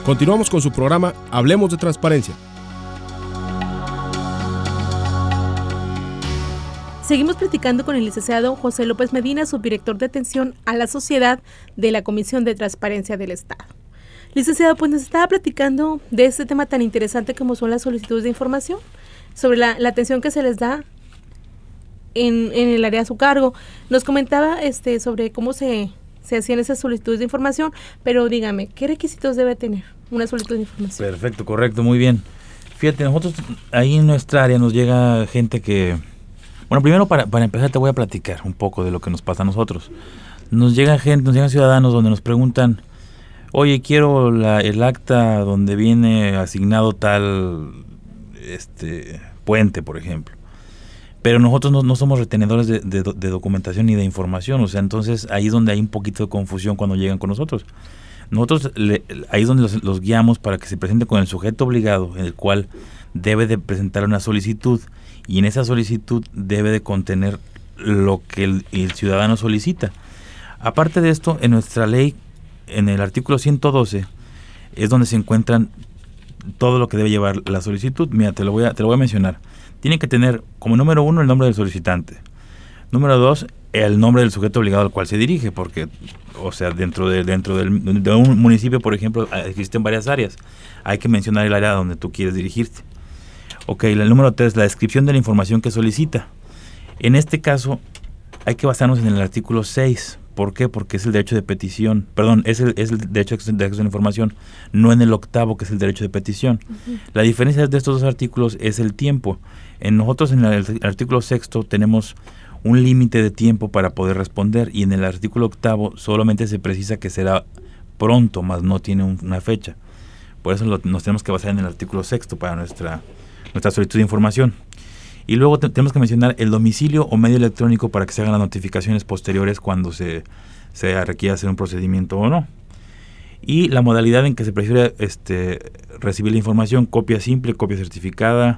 Continuamos con su programa Hablemos de Transparencia. Seguimos platicando con el licenciado José López Medina, subdirector de atención a la sociedad de la Comisión de Transparencia del Estado. Licenciado, pues nos estaba platicando de este tema tan interesante como son las solicitudes de información, sobre la atención que se les da en el área a su cargo. Nos comentaba sobre cómo se hacían esas solicitudes de información, pero dígame, ¿qué requisitos debe tener una solicitud de información? Perfecto, correcto, muy bien. Fíjate, nosotros ahí en nuestra área nos llega gente que... Bueno, primero para empezar te voy a platicar un poco de lo que nos pasa a nosotros. Nos llegan ciudadanos donde nos preguntan, oye, quiero el acta donde viene asignado tal puente, por ejemplo. Pero nosotros no somos retenedores de documentación ni de información, o sea, entonces ahí es donde hay un poquito de confusión cuando llegan con nosotros. Nosotros ahí es donde los guiamos para que se presente con el sujeto obligado, en el cual debe de presentar una solicitud, y en esa solicitud debe de contener lo que el ciudadano solicita. Aparte de esto, en nuestra ley, en el artículo 112, es donde se encuentran todo lo que debe llevar la solicitud. Mira, te lo voy a mencionar. Tiene que tener como número 1 el nombre del solicitante. Número 2, el nombre del sujeto obligado al cual se dirige, porque, o sea, dentro de un municipio, por ejemplo, existen varias áreas. Hay que mencionar el área donde tú quieres dirigirte. Ok, el número 3, la descripción de la información que solicita. En este caso, hay que basarnos en el artículo 6. ¿Por qué? Porque es el derecho de petición. Perdón, es el derecho de acceso a la información, no en el 8º, que es el derecho de petición. Uh-huh. La diferencia de estos dos artículos es el tiempo. Nosotros en el artículo 6 tenemos un límite de tiempo para poder responder, y en el artículo 8 solamente se precisa que será pronto, más no tiene una fecha. Por eso nos tenemos que basar en el artículo 6 para nuestra solicitud de información. Y luego tenemos que mencionar el domicilio o medio electrónico para que se hagan las notificaciones posteriores cuando se requiera hacer un procedimiento o no. Y la modalidad en que se prefiere recibir la información: copia simple, copia certificada,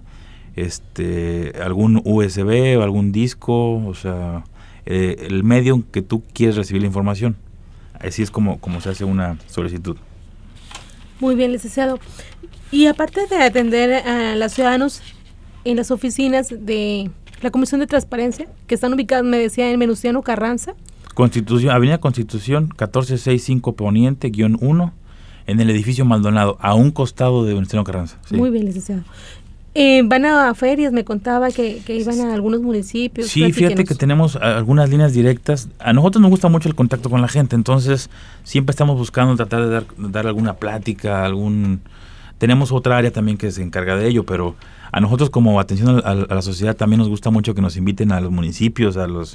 algún USB o algún disco, o sea, el medio en que tú quieres recibir la información. Así es como se hace una solicitud. Muy bien, licenciado. Y aparte de atender a los ciudadanos en las oficinas de la Comisión de Transparencia, que están ubicadas, me decía, en Venustiano Carranza. Avenida Constitución, 1465 Poniente, -1, en el edificio Maldonado, a un costado de Venustiano Carranza. Sí. Muy bien, licenciado. Van a ferias, me contaba que iban a algunos municipios. Sí, fíjate que tenemos algunas líneas directas. A nosotros nos gusta mucho el contacto con la gente, entonces siempre estamos buscando tratar de dar alguna plática, Tenemos otra área también que se encarga de ello, pero a nosotros como atención a la sociedad también nos gusta mucho que nos inviten a los municipios,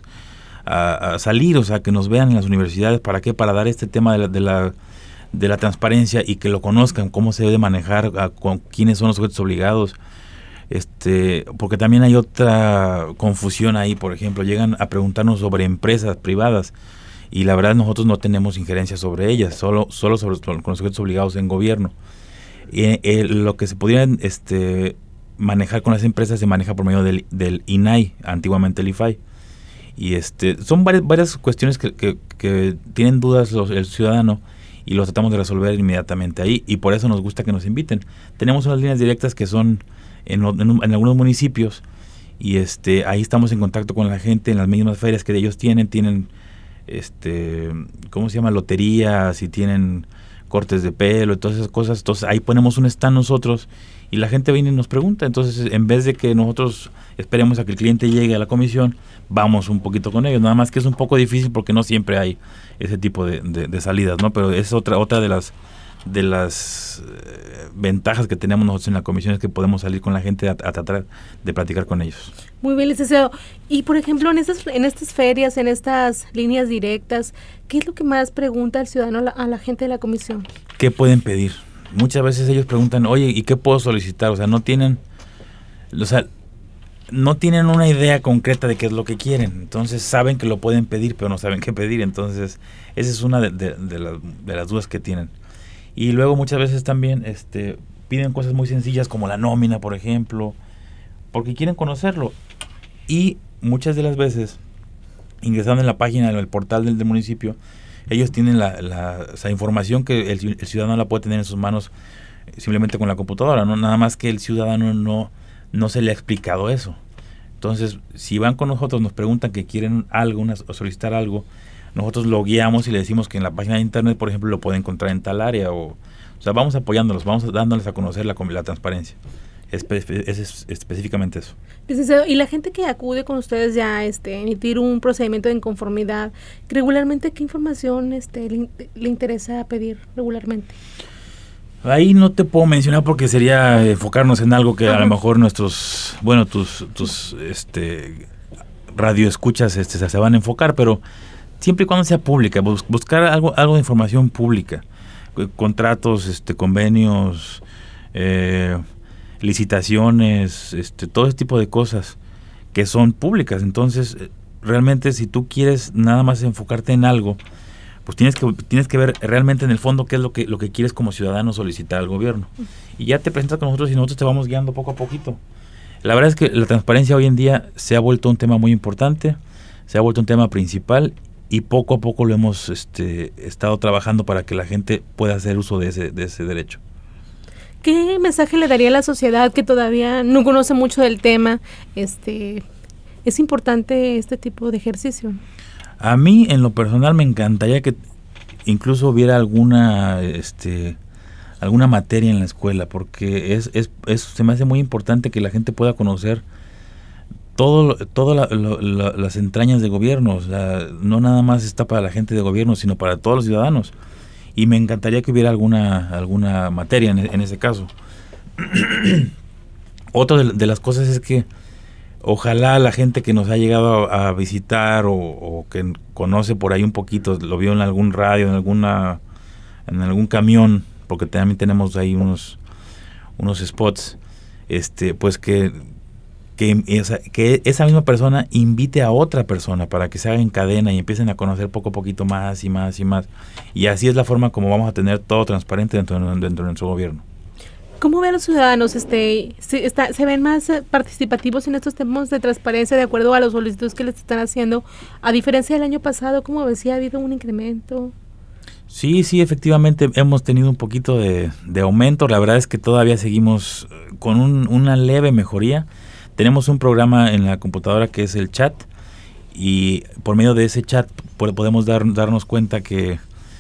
a salir, o sea, que nos vean en las universidades. ¿Para qué? Para dar este tema de la transparencia y que lo conozcan, cómo se debe manejar, con quiénes son los sujetos obligados. Porque también hay otra confusión ahí. Por ejemplo, llegan a preguntarnos sobre empresas privadas y la verdad nosotros no tenemos injerencia sobre ellas, solo con los sujetos obligados en gobierno. Lo que se pudiera manejar con las empresas se maneja por medio del INAI, antiguamente el IFAI. Y son varias cuestiones que tienen dudas el ciudadano, y los tratamos de resolver inmediatamente ahí, y por eso nos gusta que nos inviten. Tenemos unas líneas directas que son en algunos municipios, y ahí estamos en contacto con la gente en las mismas ferias que ellos tienen ¿cómo se llama? Loterías, y tienen cortes de pelo y todas esas cosas. Entonces ahí ponemos un stand nosotros y la gente viene y nos pregunta. Entonces, en vez de que nosotros esperemos a que el cliente llegue a la comisión, vamos un poquito con ellos. Nada más que es un poco difícil porque no siempre hay ese tipo de salidas, ¿no? Pero es otra de las ventajas que tenemos nosotros en la comisión, es que podemos salir con la gente a tratar de platicar con ellos. Muy bien, licenciado. Y por ejemplo, en estas ferias, en estas líneas directas, ¿qué es lo que más pregunta el ciudadano a la gente de la comisión? ¿Qué pueden pedir? Muchas veces ellos preguntan, oye, ¿y qué puedo solicitar? O sea, no tienen una idea concreta de qué es lo que quieren. Entonces saben que lo pueden pedir, pero no saben qué pedir. Entonces esa es una de las dudas que tienen. Y luego muchas veces también piden cosas muy sencillas como la nómina, por ejemplo, porque quieren conocerlo. Y muchas de las veces, ingresando en la página, en el portal del municipio, ellos tienen esa información que el ciudadano la puede tener en sus manos simplemente con la computadora, ¿no? Nada más que el ciudadano no se le ha explicado eso. Entonces, si van con nosotros, nos preguntan que quieren algo, o solicitar algo, nosotros lo guiamos y le decimos que en la página de internet, por ejemplo, lo pueden encontrar en tal área. O sea, vamos apoyándolos, vamos dándoles a conocer la transparencia. Es específicamente eso. Licenciado, y la gente que acude con ustedes ya a emitir un procedimiento de inconformidad, regularmente, ¿qué información le interesa pedir regularmente? Ahí no te puedo mencionar porque sería enfocarnos en algo que a lo mejor tus radioescuchas se van a enfocar, pero siempre y cuando sea pública, buscar algo de información pública, contratos, convenios, licitaciones, todo ese tipo de cosas que son públicas. Entonces, realmente si tú quieres nada más enfocarte en algo, pues tienes que ver realmente en el fondo qué es lo que quieres como ciudadano solicitar al gobierno. Y ya te presentas con nosotros y nosotros te vamos guiando poco a poquito. La verdad es que la transparencia hoy en día se ha vuelto un tema muy importante, se ha vuelto un tema principal y poco a poco lo hemos estado trabajando para que la gente pueda hacer uso de ese derecho. ¿Qué mensaje le daría a la sociedad que todavía no conoce mucho del tema? ¿Es importante este tipo de ejercicio? A mí, en lo personal, me encantaría que incluso hubiera alguna materia en la escuela, porque se me hace muy importante que la gente pueda conocer todas las entrañas de gobierno. O sea, no nada más está para la gente de gobierno, sino para todos los ciudadanos. Y me encantaría que hubiera alguna materia en ese caso. Otra de las cosas es que ojalá la gente que nos ha llegado a visitar o que conoce por ahí un poquito, lo vio en algún radio, en algún camión, porque también tenemos ahí unos spots, pues que esa misma persona invite a otra persona para que se haga en cadena y empiecen a conocer poco a poquito más y más y más. Y así es la forma como vamos a tener todo transparente dentro de nuestro gobierno. ¿Cómo ven los ciudadanos? ¿Se ven más participativos en estos temas de transparencia de acuerdo a los solicitudes que les están haciendo? A diferencia del año pasado, ¿cómo ves? ¿Sí ha habido un incremento? Sí, efectivamente hemos tenido un poquito de aumento. La verdad es que todavía seguimos con una leve mejoría. Tenemos un programa en la computadora que es el chat y por medio de ese chat podemos darnos cuenta qué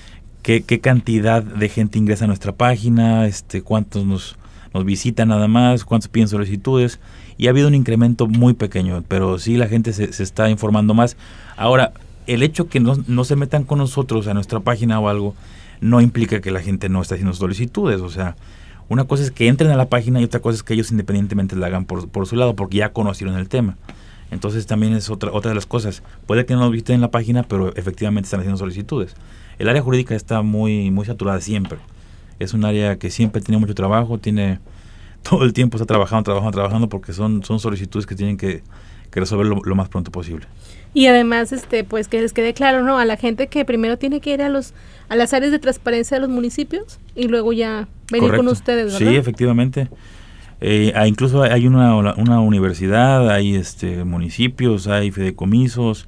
cantidad de gente ingresa a nuestra página, cuántos nos visitan nada más, cuántos piden solicitudes, y ha habido un incremento muy pequeño, pero sí la gente se está informando más. Ahora, el hecho que no se metan con nosotros a nuestra página o algo, no implica que la gente no está haciendo solicitudes. O sea, una cosa es que entren a la página y otra cosa es que ellos independientemente la hagan por su lado, porque ya conocieron el tema. Entonces también es otra de las cosas. Puede que no nos visiten en la página, pero efectivamente están haciendo solicitudes. El área jurídica está muy, muy saturada siempre. Es un área que siempre tiene mucho trabajo, todo el tiempo está trabajando porque son solicitudes que tienen que resolver lo más pronto posible. Y además, pues que les quede claro, ¿no? A la gente que primero tiene que ir a las áreas de transparencia de los municipios y luego ya venir Correcto. Con ustedes, ¿verdad? Sí, efectivamente. Incluso hay una universidad, hay municipios, hay fideicomisos.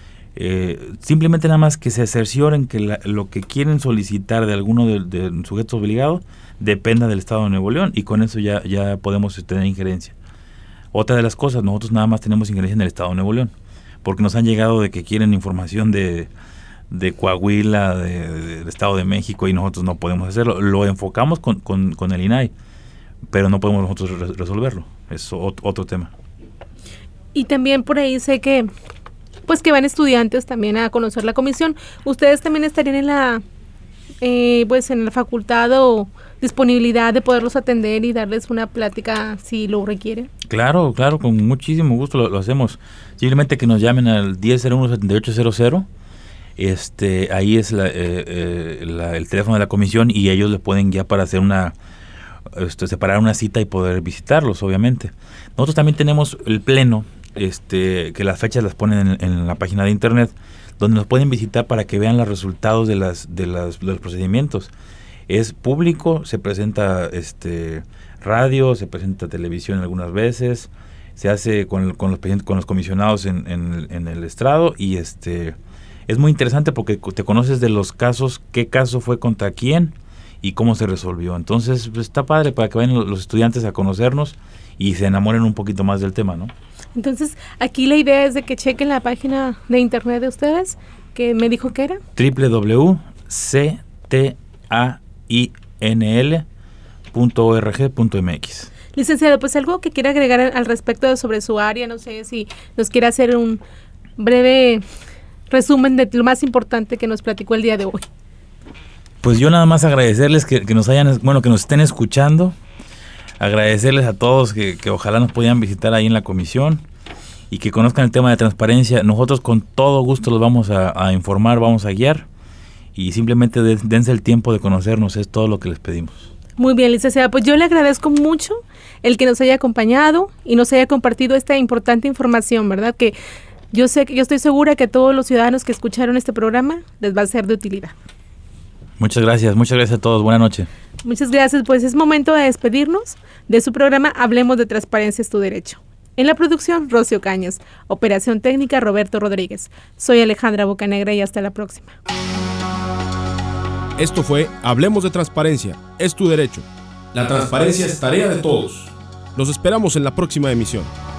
Simplemente nada más que se cercioren que lo que quieren solicitar de alguno de sujetos obligados dependa del Estado de Nuevo León, y con eso ya podemos tener injerencia. Otra de las cosas, nosotros nada más tenemos injerencia en el Estado de Nuevo León, porque nos han llegado de que quieren información de Coahuila, del Estado de México, y nosotros no podemos hacerlo. Lo enfocamos con el INAI, pero no podemos nosotros resolverlo. Es otro tema. Y también por ahí sé que van estudiantes también a conocer la comisión. ¿Ustedes también estarían en la facultad o disponibilidad de poderlos atender y darles una plática si lo requieren? Claro, con muchísimo gusto lo hacemos. Simplemente que nos llamen al 1001-7800. Ahí es el teléfono de la comisión, y ellos les pueden guiar para hacer separar una cita y poder visitarlos, obviamente. Nosotros también tenemos el pleno, que las fechas las ponen en la página de internet, donde nos pueden visitar para que vean los resultados de los procedimientos. Es público, se presenta radio, se presenta televisión algunas veces, se hace con los comisionados en el estrado, y es es muy interesante porque te conoces de los casos, qué caso fue contra quién y cómo se resolvió. Entonces, pues, está padre para que vayan los estudiantes a conocernos y se enamoren un poquito más del tema, ¿no? Entonces, aquí la idea es de que chequen la página de internet de ustedes, que me dijo que era www.ctinl.org.mx. Licenciado, pues algo que quiera agregar al respecto sobre su área, no sé si nos quiere hacer un breve resumen de lo más importante que nos platicó el día de hoy. Pues yo nada más agradecerles que nos que nos estén escuchando, agradecerles a todos que ojalá nos pudieran visitar ahí en la comisión y que conozcan el tema de transparencia. Nosotros con todo gusto los vamos a informar, vamos a guiar y simplemente dense el tiempo de conocernos, es todo lo que les pedimos. Muy bien, licenciada, pues yo le agradezco mucho el que nos haya acompañado y nos haya compartido esta importante información, ¿verdad? Que yo estoy segura que a todos los ciudadanos que escucharon este programa les va a ser de utilidad. Muchas gracias a todos, buenas noches. Muchas gracias, pues es momento de despedirnos de su programa Hablemos de Transparencia es tu Derecho. En la producción, Rocio Cañas, operación técnica, Roberto Rodríguez. Soy Alejandra Bocanegra y hasta la próxima. Esto fue Hablemos de Transparencia, es tu derecho. La transparencia es tarea de todos. Los esperamos en la próxima emisión.